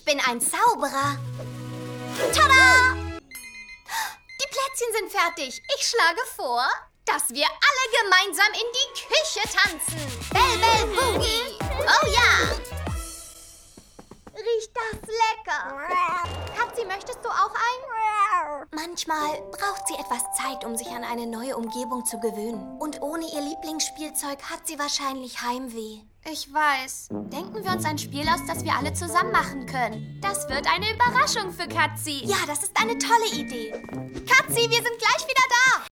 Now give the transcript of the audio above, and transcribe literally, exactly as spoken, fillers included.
bin ein Zauberer. Tada! Die Plätzchen sind fertig. Ich schlage vor, dass wir alle gemeinsam in die Küche tanzen. Bell, Bell, Boogie. Oh ja! Riecht das lecker. Katzi, möchtest du auch ein? Manchmal braucht sie etwas Zeit, um sich an eine neue Umgebung zu gewöhnen. Und ohne ihr Lieblingsspielzeug hat sie wahrscheinlich Heimweh. Ich weiß. Denken wir uns ein Spiel aus, das wir alle zusammen machen können. Das wird eine Überraschung für Katzi. Ja, das ist eine tolle Idee. Katzi, wir sind gleich wieder da.